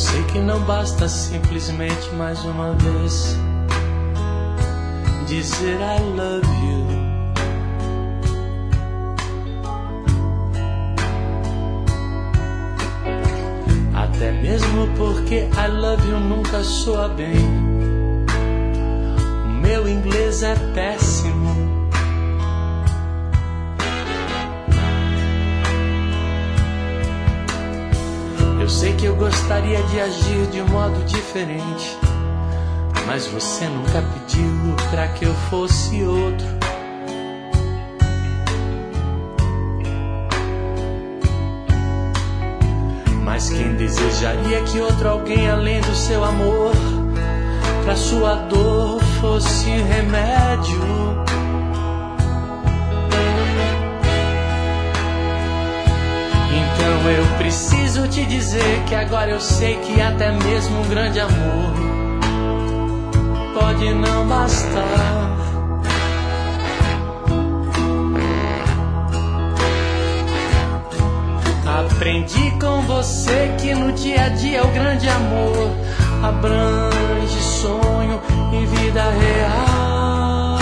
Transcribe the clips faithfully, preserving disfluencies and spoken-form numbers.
sei que não basta simplesmente mais uma vez dizer I love you. Até mesmo porque I love you nunca soa bem. O meu inglês é péssimo. Eu sei que eu gostaria de agir de um modo diferente, mas você nunca pediu pra que eu fosse outro. Mas quem desejaria que outro alguém além do seu amor pra sua dor fosse remédio? Então eu preciso te dizer que agora eu sei que até mesmo um grande amor pode não bastar. Aprendi com você que no dia a dia o grande amor abrange sonho e vida real.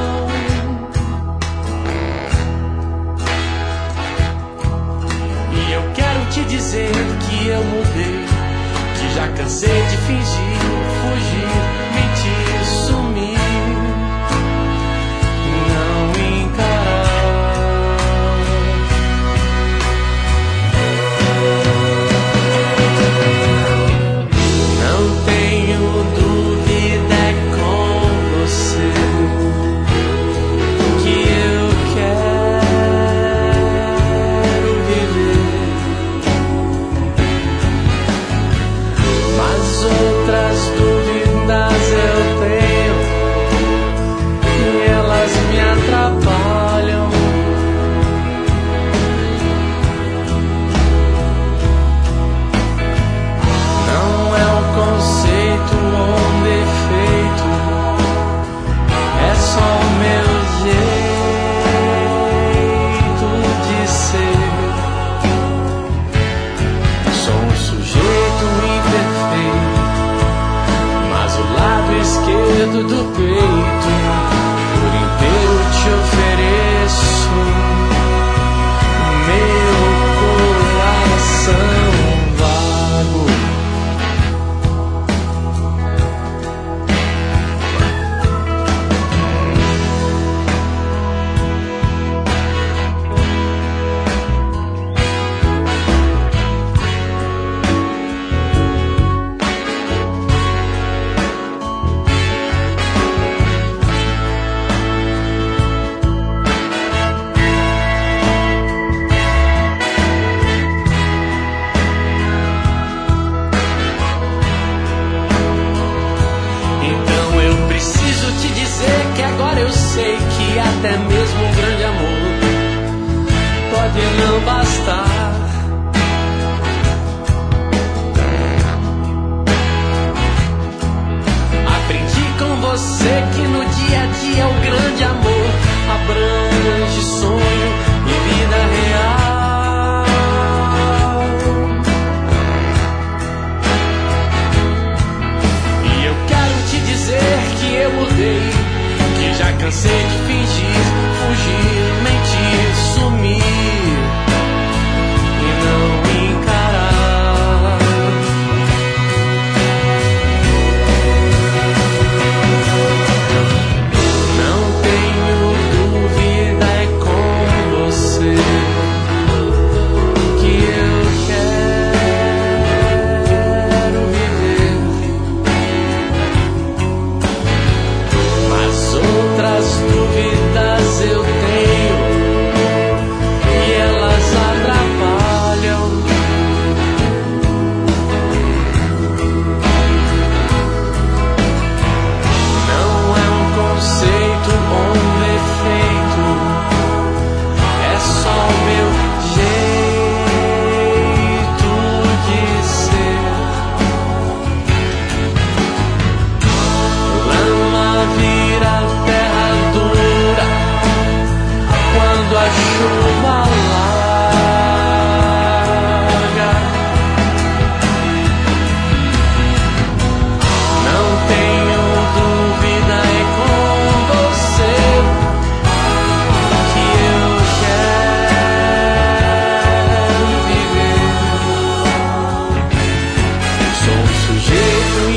E eu quero te dizer que eu mudei, que já cansei de fingir, fugir, mentir, sumir, não encarar. Não tenho dúvida, é com você que eu quero viver. Mas outras dúvidas eu tenho e elas me atrapalham. Não é um conceito ou um defeito, é só o meu jeito de ser. Sou um sujeito imperfeito, mas o lado esquerdo do peito por inteiro te ofereço. Meu coração vago. Então eu preciso te dizer que agora eu sei que até mesmo um grande amor pode não bastar. Aprendi com você que no dia a dia o grande amor abrange sonho e vida real. E eu quero te dizer que eu mudei, que já cansei de fingir, fugir.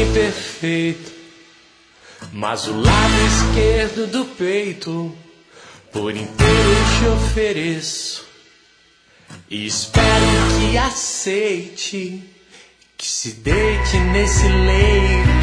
imperfeito, mas o lado esquerdo do peito por inteiro eu te ofereço. E espero que aceite, que se deite nesse leito